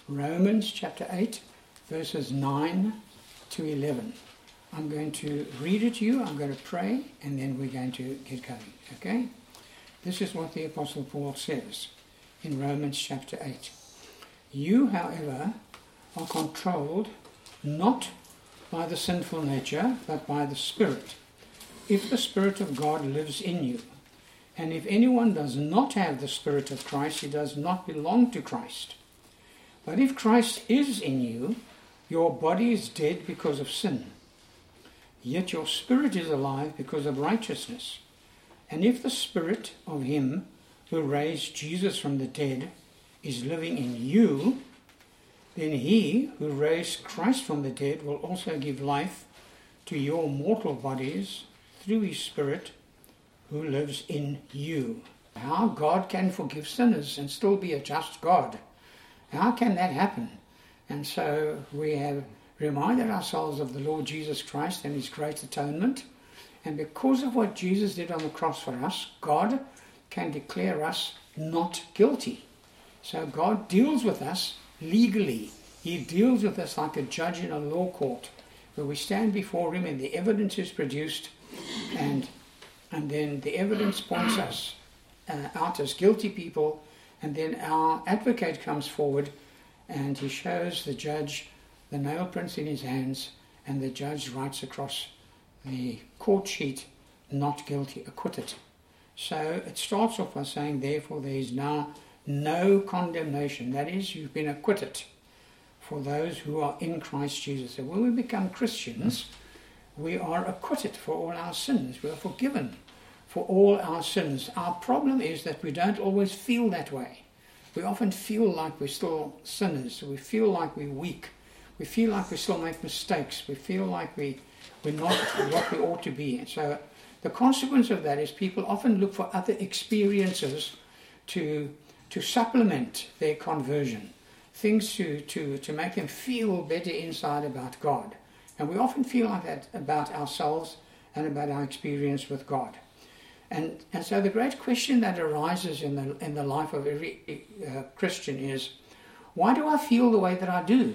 Romans chapter 8, verses 9 to 11. I'm going to read it to you, I'm going to pray, and then we're going to get going, okay? This is what the Apostle Paul says in Romans chapter 8. You, however, are controlled not by the sinful nature, but by the Spirit, if the Spirit of God lives in you. And if anyone does not have the Spirit of Christ, he does not belong to Christ. But if Christ is in you, your body is dead because of sin, yet your spirit is alive because of righteousness. And if the Spirit of him who raised Jesus from the dead is living in you, then he who raised Christ from the dead will also give life to your mortal bodies through his Spirit who lives in you. How God can forgive sinners and still be a just God. How can that happen? And so we have reminded ourselves of the Lord Jesus Christ and his great atonement. And because of what Jesus did on the cross for us, God can declare us not guilty. So God deals with us legally. He deals with us like a judge in a law court, where we stand before him and the evidence is produced, and then the evidence points us out as guilty people, and then our advocate comes forward and he shows the judge the nail prints in his hands, and the judge writes across the court sheet, not guilty, acquitted. So it starts off by saying, therefore there is now no condemnation. That is, you've been acquitted for those who are in Christ Jesus. So when we become Christians, we are acquitted for all our sins. We are forgiven for all our sins. Our problem is that we don't always feel that way. We often feel like we're still sinners. We feel like we're weak. We feel like we still make mistakes. We feel like we're not what we ought to be. So the consequence of that is people often look for other experiences to supplement their conversion, things to make them feel better inside about God. And we often feel like that about ourselves and about our experience with God. And so the great question that arises in the life of every Christian is, why do I feel the way that I do?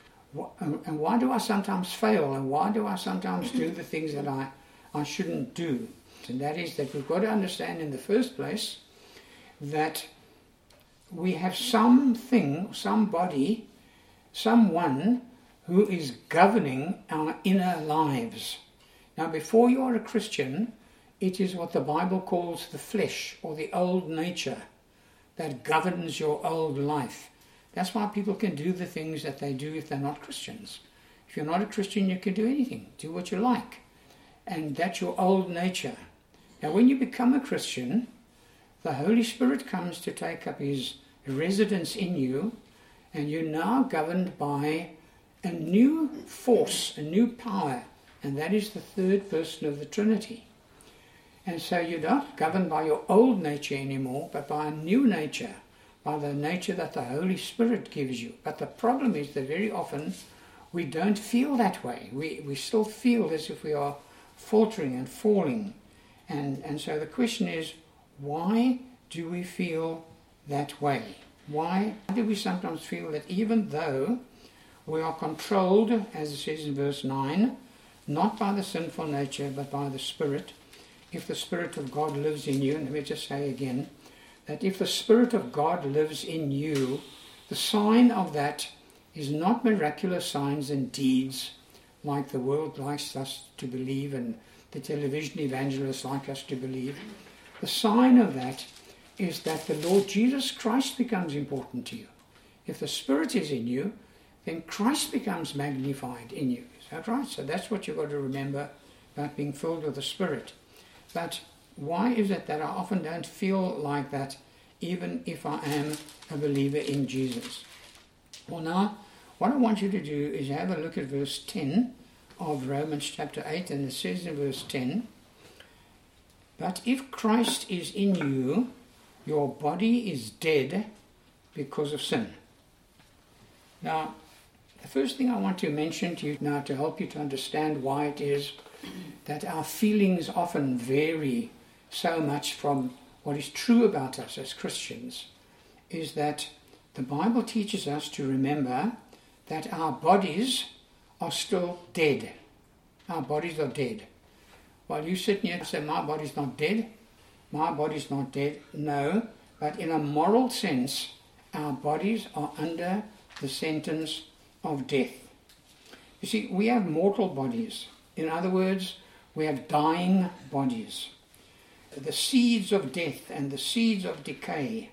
And why do I sometimes fail? And why do I sometimes do the things that I shouldn't do? And that is that we've got to understand in the first place that we have something, somebody, someone who is governing our inner lives. Now, before you are a Christian, it is what the Bible calls the flesh, or the old nature, that governs your old life. That's why people can do the things that they do if they're not Christians. If you're not a Christian, you can do anything, do what you like. And that's your old nature. Now, when you become a Christian, the Holy Spirit comes to take up his residence in you, and you're now governed by a new force, a new power, and that is the third person of the Trinity. And so you're not governed by your old nature anymore, but by a new nature, by the nature that the Holy Spirit gives you. But the problem is that very often we don't feel that way. We still feel as if we are faltering and falling. And so the question is, why do we feel that way? Why do we sometimes feel that even though we are controlled, as it says in verse 9, not by the sinful nature, but by the Spirit, if the Spirit of God lives in you, and let me just say again, that if the Spirit of God lives in you, the sign of that is not miraculous signs and deeds like the world likes us to believe and the television evangelists like us to believe. The sign of that is that the Lord Jesus Christ becomes important to you. If the Spirit is in you, then Christ becomes magnified in you. Is that right? So that's what you've got to remember about being filled with the Spirit. But why is it that I often don't feel like that, even if I am a believer in Jesus? Well, now, what I want you to do is have a look at verse 10 of Romans chapter 8, and it says in verse 10, but if Christ is in you, your body is dead because of sin. Now, the first thing I want to mention to you now to help you to understand why it is that our feelings often vary so much from what is true about us as Christians is that the Bible teaches us to remember that our bodies are still dead. Our bodies are dead. While you sit here and say, my body's not dead, my body's not dead. No, but in a moral sense, our bodies are under the sentence of death. You see, we have mortal bodies. In other words, we have dying bodies. The seeds of death and the seeds of decay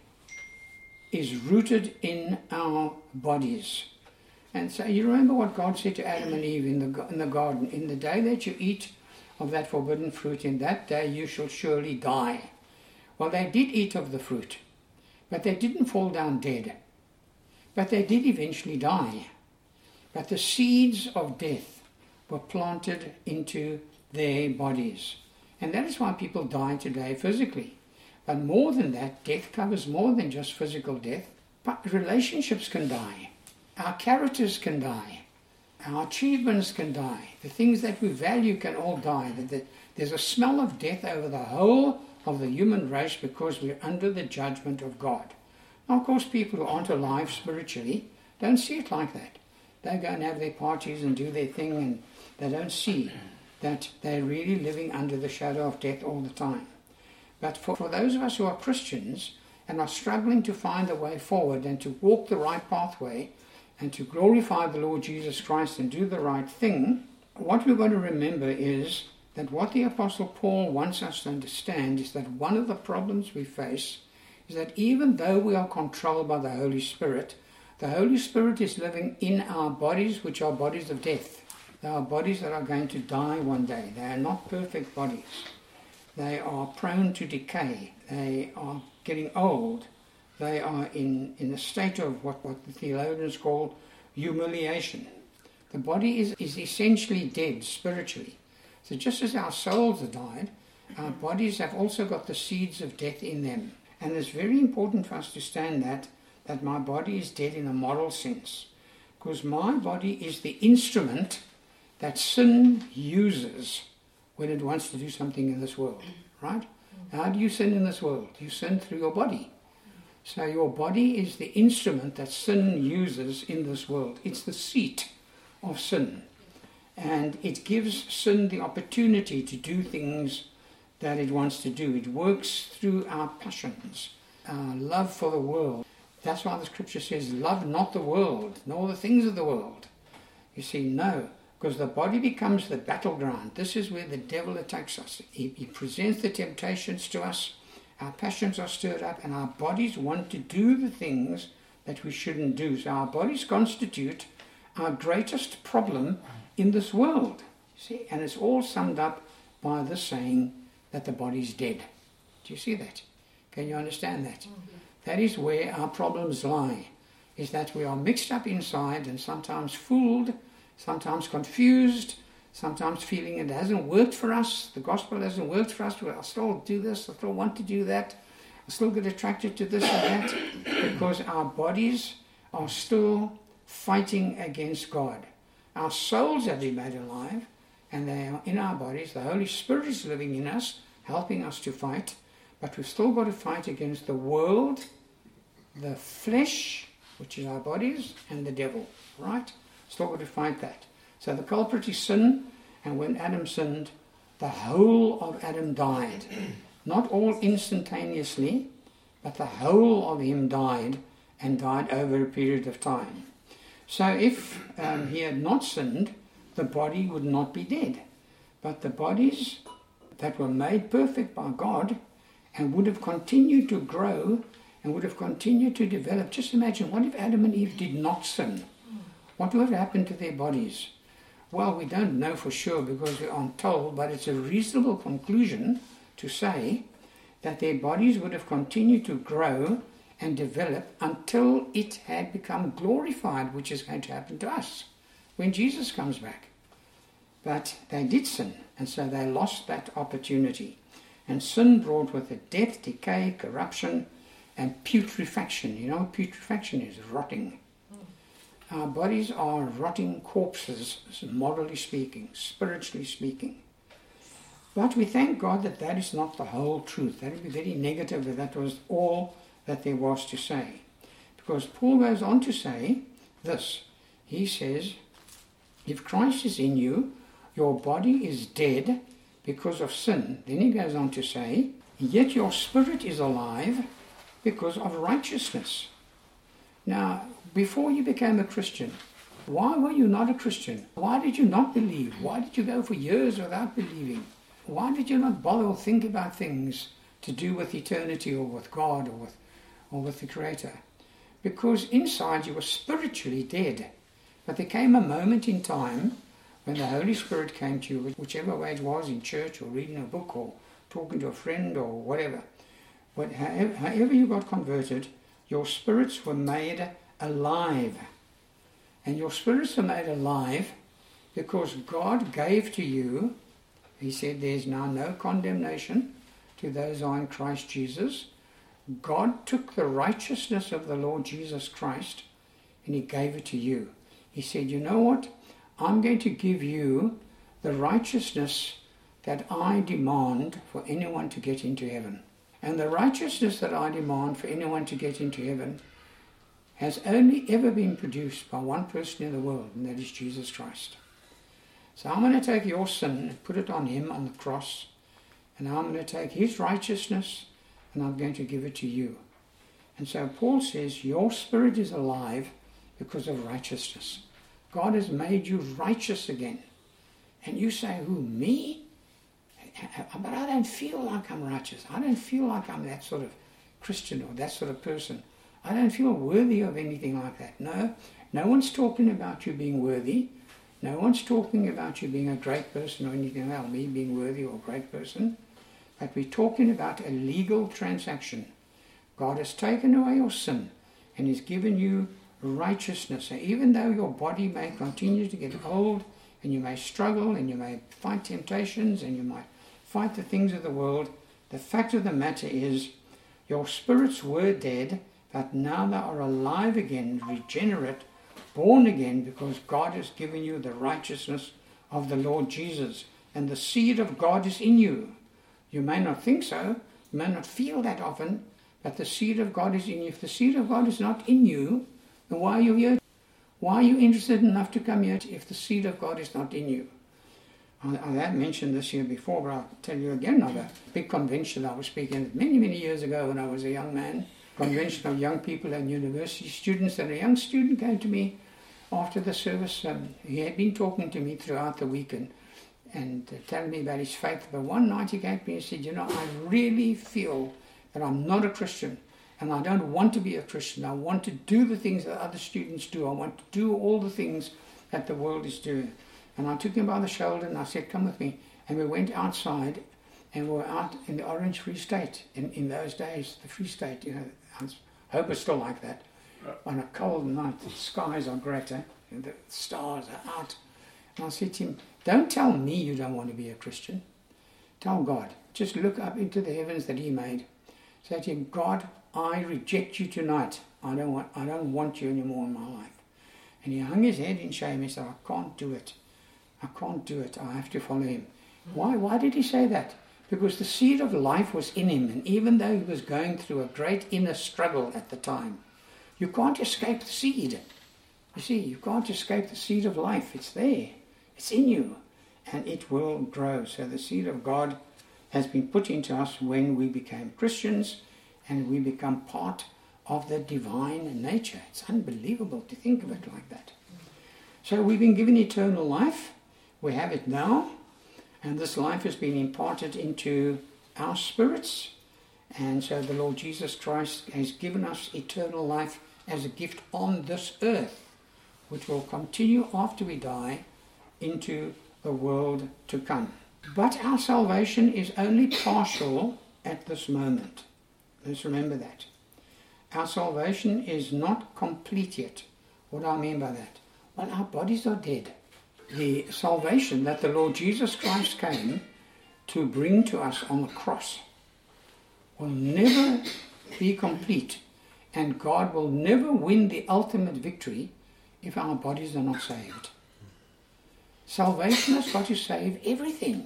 is rooted in our bodies. And so you remember what God said to Adam and Eve in the garden, in the day that you eat of that forbidden fruit, in that day you shall surely die. Well, they did eat of the fruit, but they didn't fall down dead. But they did eventually die. But the seeds of death were planted into their bodies. And that is why people die today physically. But more than that, death covers more than just physical death. But relationships can die. Our characters can die. Our achievements can die. The things that we value can all die. There's a smell of death over the whole of the human race because we're under the judgment of God. Now, of course, people who aren't alive spiritually don't see it like that. They go and have their parties and do their thing, and they don't see that they're really living under the shadow of death all the time. But for those of us who are Christians and are struggling to find a way forward and to walk the right pathway and to glorify the Lord Jesus Christ and do the right thing, what we've got to remember is that what the Apostle Paul wants us to understand is that one of the problems we face is that even though we are controlled by the Holy Spirit is living in our bodies, which are bodies of death. They are bodies that are going to die one day. They are not perfect bodies. They are prone to decay. They are getting old. They are in a state of what the theologians call humiliation. The body is essentially dead spiritually. So just as our souls have died, our bodies have also got the seeds of death in them. And it's very important for us to understand that my body is dead in a moral sense. Because my body is the instrument that sin uses when it wants to do something in this world, right? How do you sin in this world? You sin through your body. So your body is the instrument that sin uses in this world. It's the seat of sin. And it gives sin the opportunity to do things that it wants to do. It works through our passions, our love for the world. That's why the scripture says, love not the world, nor the things of the world. You see, no, because the body becomes the battleground. This is where the devil attacks us. He presents the temptations to us. Our passions are stirred up, and our bodies want to do the things that we shouldn't do. So our bodies constitute our greatest problem in this world. See, and it's all summed up by the saying that the body's dead. Do you see that? Can you understand that? Mm-hmm. That is where our problems lie, is that we are mixed up inside and sometimes fooled, sometimes confused, sometimes feeling it hasn't worked for us, the gospel hasn't worked for us, well, I'll still do this, I still want to do that, I still get attracted to this and that, because our bodies are still fighting against God. Our souls have been made alive, and they are in our bodies. The Holy Spirit is living in us, helping us to fight, but we've still got to fight against the world, the flesh, which is our bodies, and the devil, right? Still got to fight that. So the culprit is sin, and when Adam sinned, the whole of Adam died. Not all instantaneously, but the whole of him died, and died over a period of time. So if he had not sinned, the body would not be dead. But the bodies that were made perfect by God and would have continued to grow and would have continued to develop. Just imagine, what if Adam and Eve did not sin? What would have happened to their bodies? Well, we don't know for sure because we aren't told, but it's a reasonable conclusion to say that their bodies would have continued to grow and develop until it had become glorified, which is going to happen to us when Jesus comes back. But they did sin, and so they lost that opportunity. And sin brought with it death, decay, corruption, and putrefaction. You know what putrefaction is? Rotting. Our bodies are rotting corpses, morally speaking, spiritually speaking. But we thank God that that is not the whole truth. That would be very negative if that was all that there was to say. Because Paul goes on to say this. He says, if Christ is in you, your body is dead because of sin. Then he goes on to say, yet your spirit is alive because of righteousness. Now, before you became a Christian, why were you not a Christian? Why did you not believe? Why did you go for years without believing? Why did you not bother or think about things to do with eternity or with God or with the Creator? Because inside you were spiritually dead. But there came a moment in time when the Holy Spirit came to you, whichever way it was, in church or reading a book or talking to a friend or whatever. But however you got converted, your spirits were made alive. And your spirits are made alive because God gave to you, he said, there's now no condemnation to those who are in Christ Jesus. God took the righteousness of the Lord Jesus Christ and he gave it to you. He said, you know what? I'm going to give you the righteousness that I demand for anyone to get into heaven. And the righteousness that I demand for anyone to get into heaven has only ever been produced by one person in the world, and that is Jesus Christ. So I'm going to take your sin and put it on him on the cross, and I'm going to take his righteousness and I'm going to give it to you. And so Paul says, your spirit is alive because of righteousness. God has made you righteous again. And you say, who, me? But I don't feel like I'm righteous. I don't feel like I'm that sort of Christian or that sort of person. I don't feel worthy of anything like that. No one's talking about you being worthy. No one's talking about you being a great person or anything else, me being worthy or a great person. But we're talking about a legal transaction. God has taken away your sin and he's given you righteousness. So even though your body may continue to get old and you may struggle and you may fight temptations and you might fight the things of the world, the fact of the matter is your spirits were dead, but now they are alive again, regenerate, born again, because God has given you the righteousness of the Lord Jesus. And the seed of God is in you. You may not think so, you may not feel that often, but the seed of God is in you. If the seed of God is not in you, then why are you here? Why are you interested enough to come here if the seed of God is not in you? I have mentioned this here before, but I'll tell you again of a big convention I was speaking at many, many years ago when I was a young man. Convention of young people and university students, and a young student came to me after the service. He had been talking to me throughout the week and telling me about his faith, but one night he came to me and said, you know, I really feel that I'm not a Christian and I don't want to be a Christian. I want to do the things that other students do. I want to do all the things that the world is doing. And I took him by the shoulder and I said, come with me. And we went outside and we were out in the Orange Free State. In those days, the Free State, you know, I hope it's still like that. On a cold night, the skies are greater, and the stars are out. And I said to him, don't tell me you don't want to be a Christian. Tell God. Just look up into the heavens that he made. Say to him, God, I reject you tonight. I don't want you anymore in my life. And he hung his head in shame. He said, I can't do it. I can't do it. I have to follow him. Why did he say that? Because the seed of life was in him, and even though he was going through a great inner struggle at the time, you can't escape the seed. You see, you can't escape the seed of life. It's there. It's in you, and it will grow. So the seed of God has been put into us when we became Christians, and we become part of the divine nature. It's unbelievable to think of it like that. So we've been given eternal life. We have it now. And this life has been imparted into our spirits. And so the Lord Jesus Christ has given us eternal life as a gift on this earth, which will continue after we die into the world to come. But our salvation is only partial at this moment. Let's remember that. Our salvation is not complete yet. What do I mean by that? Well, our bodies are dead. The salvation that the Lord Jesus Christ came to bring to us on the cross will never be complete, and God will never win the ultimate victory if our bodies are not saved. Salvation has got to save everything,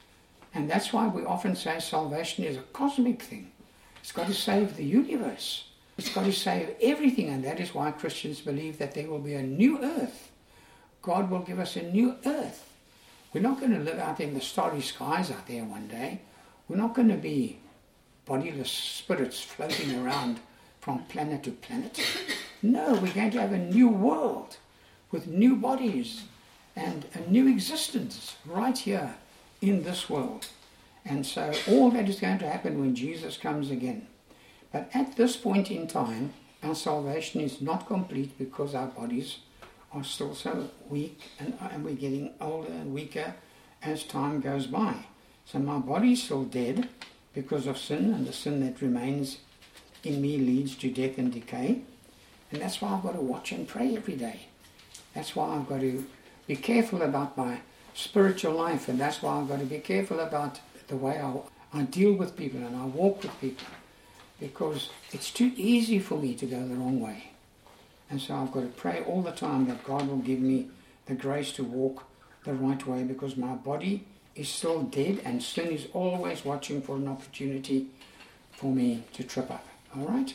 and that's why we often say salvation is a cosmic thing. It's got to save the universe. It's got to save everything, and that is why Christians believe that there will be a new earth. God will give us a new earth. We're not going to live out in the starry skies out there one day. We're not going to be bodiless spirits floating around from planet to planet. No, we're going to have a new world with new bodies and a new existence right here in this world. And so all that is going to happen when Jesus comes again. But at this point in time, our salvation is not complete because our bodies are still so weak, and we're getting older and weaker as time goes by. So my body is still dead because of sin, and the sin that remains in me leads to death and decay. And that's why I've got to watch and pray every day. That's why I've got to be careful about my spiritual life, and that's why I've got to be careful about the way I deal with people and I walk with people, because it's too easy for me to go the wrong way. And so I've got to pray all the time that God will give me the grace to walk the right way, because my body is still dead and sin is always watching for an opportunity for me to trip up. All right?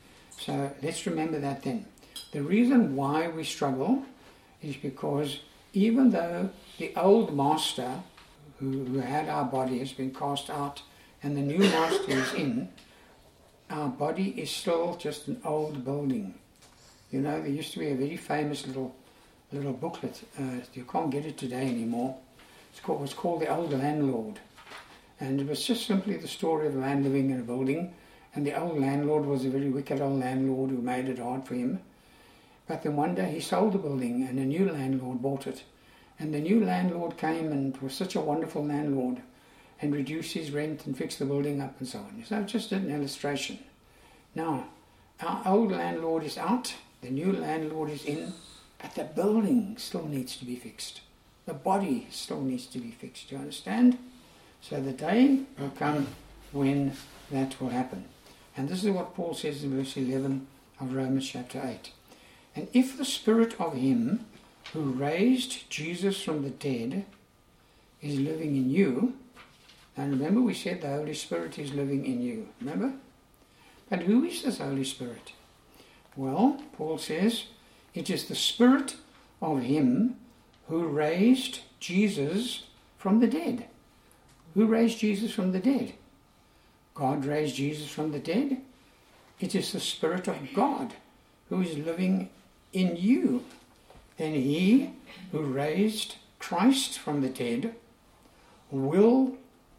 So let's remember that then. The reason why we struggle is because even though the old master who had our body has been cast out and the new master is in, our body is still just an old building. You know, there used to be a very famous little booklet. You can't get it today anymore. It was called The Old Landlord. And it was just simply the story of a man living in a building. And the old landlord was a very wicked old landlord who made it hard for him. But then one day he sold the building and a new landlord bought it. And the new landlord came and was such a wonderful landlord and reduced his rent and fixed the building up and so on. So just an illustration. Now, our old landlord is out, the new landlord is in, but the building still needs to be fixed. The body still needs to be fixed. Do you understand? So the day will come when that will happen. And this is what Paul says in verse 11 of Romans chapter 8. And if the spirit of him who raised Jesus from the dead is living in you, and remember we said the Holy Spirit is living in you, remember? But who is this Holy Spirit? Well, Paul says, it is the spirit of him who raised Jesus from the dead. Who raised Jesus from the dead? God raised Jesus from the dead. It is the Spirit of God who is living in you. And he who raised Christ from the dead will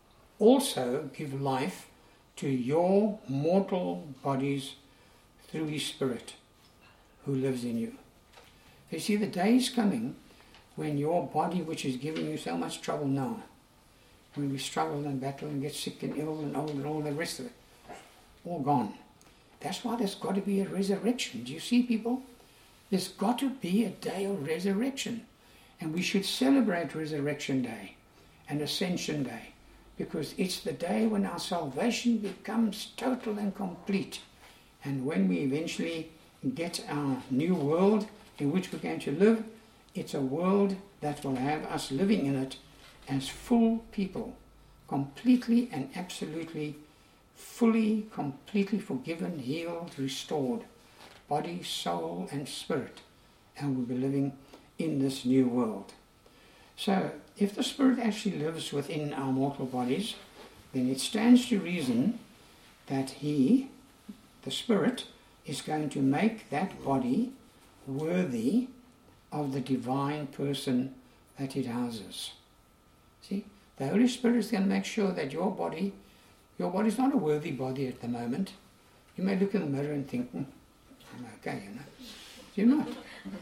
also give life to your mortal bodies through his Spirit who lives in you. You see, the day is coming when your body, which is giving you so much trouble now, when we struggle and battle and get sick and ill and old and all the rest of it, all gone. That's why there's got to be a resurrection. Do you see, people? There's got to be a day of resurrection. And we should celebrate Resurrection Day and Ascension Day, because it's the day when our salvation becomes total and complete. And when we eventually get our new world in which we're going to live, it's a world that will have us living in it as full people, completely and absolutely, fully, completely forgiven, healed, restored, body, soul, and spirit. And we'll be living in this new world. So, if the Spirit actually lives within our mortal bodies, then it stands to reason that He, the Spirit, is going to make that body worthy of the divine person that it houses. See, the Holy Spirit is going to make sure that your body is not a worthy body at the moment. You may look in the mirror and think, I'm okay, you know. You're not.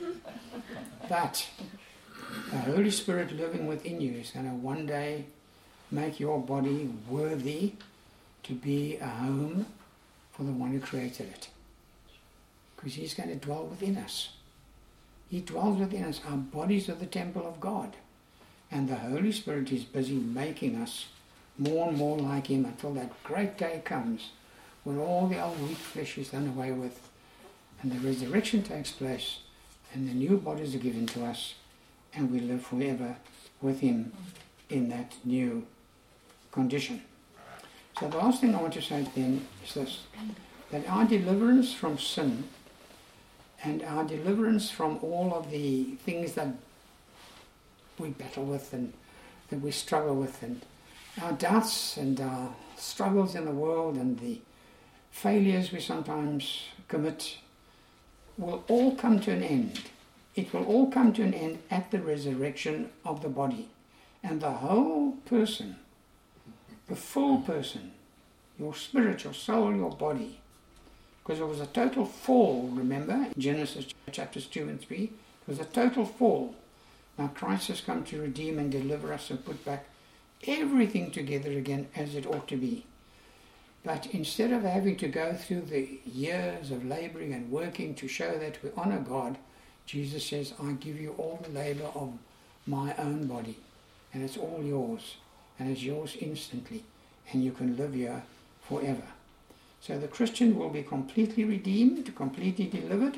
But the Holy Spirit living within you is going to one day make your body worthy to be a home for the one who created it. Because He's going to dwell within us. He dwells within us. Our bodies are the temple of God. And the Holy Spirit is busy making us more and more like Him until that great day comes when all the old weak flesh is done away with and the resurrection takes place and the new bodies are given to us and we live forever with Him in that new condition. So the last thing I want to say then is this. that our deliverance from sin and our deliverance from all of the things that we battle with and that we struggle with, and our doubts and our struggles in the world and the failures we sometimes commit will all come to an end. It will all come to an end at the resurrection of the body. And the whole person, the full person, your spirit, your soul, your body, because it was a total fall, remember, Genesis chapters 2 and 3, it was a total fall. Now Christ has come to redeem and deliver us and put back everything together again as it ought to be. But instead of having to go through the years of laboring and working to show that we honor God, Jesus says, I give you all the labor of my own body, and it's all yours, and it's yours instantly, and you can live here forever. So the Christian will be completely redeemed, completely delivered.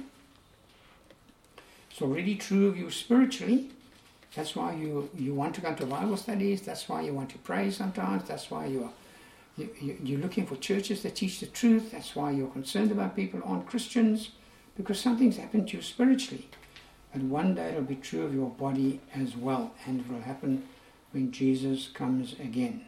It's already true of you spiritually. That's why you want to come to Bible studies. That's why you want to pray sometimes. That's why you're looking for churches that teach the truth. That's why you're concerned about people who aren't Christians, because something's happened to you spiritually. And one day it'll be true of your body as well, and it will happen when Jesus comes again.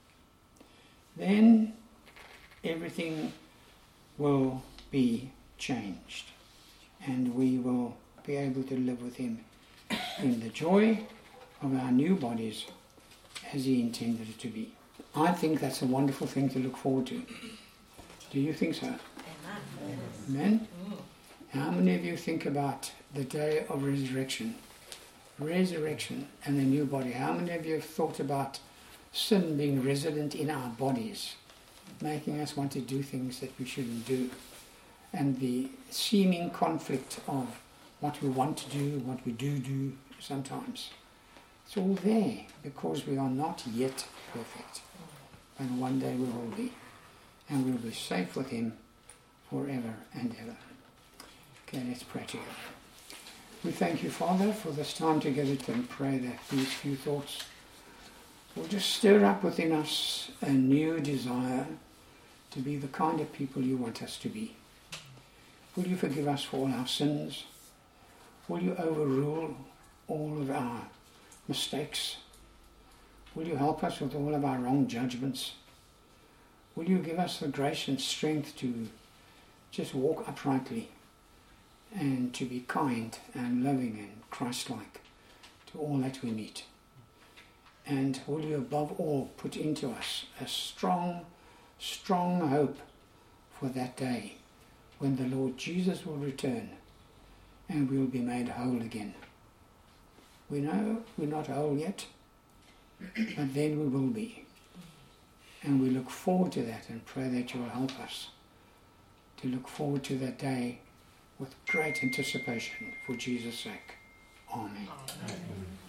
Then everything will be changed, and we will be able to live with him in the joy of our new bodies as he intended it to be. I think that's a wonderful thing to look forward to. Do you think so? Amen. Amen? How many of you think about the day of resurrection? Resurrection and the new body. How many of you have thought about sin being resident in our bodies, making us want to do things that we shouldn't do, and the seeming conflict of what we want to do, what we do sometimes? It's all there because we are not yet perfect, and one day we will be, and we'll be safe with him forever and ever. Okay, let's pray together. We thank you, Father, for this time together to pray that these few thoughts will just stir up within us a new desire to be the kind of people you want us to be. Will you forgive us for all our sins? Will you overrule all of our mistakes? Will you help us with all of our wrong judgments? Will you give us the grace and strength to just walk uprightly and to be kind and loving and Christ-like to all that we meet? And will you above all put into us a strong, strong hope for that day when the Lord Jesus will return and we will be made whole again. We know we're not whole yet, but then we will be. And we look forward to that and pray that you will help us to look forward to that day with great anticipation for Jesus' sake. Amen. Amen.